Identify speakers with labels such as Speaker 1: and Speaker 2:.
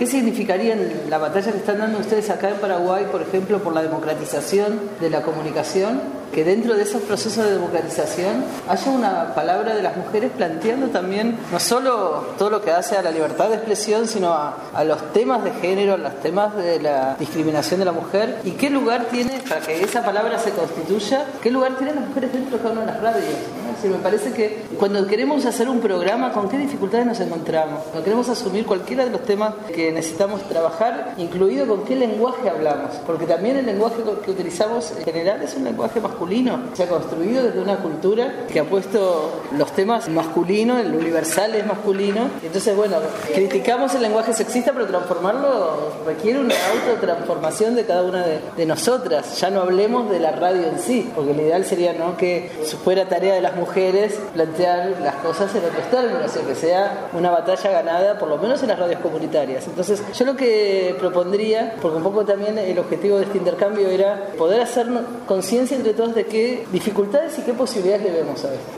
Speaker 1: ¿Qué significaría la batalla que están dando ustedes acá en Paraguay, por ejemplo, por la democratización de la comunicación? Que dentro de esos procesos de democratización haya una palabra de las mujeres planteando también no solo todo lo que hace a la libertad de expresión, sino a los temas de género, a los temas de la discriminación de la mujer, y qué lugar tiene, para que esa palabra se constituya, qué lugar tienen las mujeres dentro de cada una de las radios, ¿no? Es decir, me parece que cuando queremos hacer un programa, ¿con qué dificultades nos encontramos? Cuando queremos asumir cualquiera de los temas que necesitamos trabajar, incluido con qué lenguaje hablamos, porque también el lenguaje que utilizamos en general es un lenguaje masculino. Se ha construido desde una cultura que ha puesto los temas masculinos, el universal es masculino. Entonces, bueno, criticamos el lenguaje sexista, pero transformarlo requiere una autotransformación de cada una de nosotras. Ya no hablemos de la radio en sí, porque lo ideal sería no que fuera tarea de las mujeres plantear las cosas en otros términos, o que sea una batalla ganada, por lo menos en las radios comunitarias. Entonces, yo lo que propondría, porque un poco también el objetivo de este intercambio era poder hacer conciencia entre todos de qué dificultades y qué posibilidades le vemos a esto.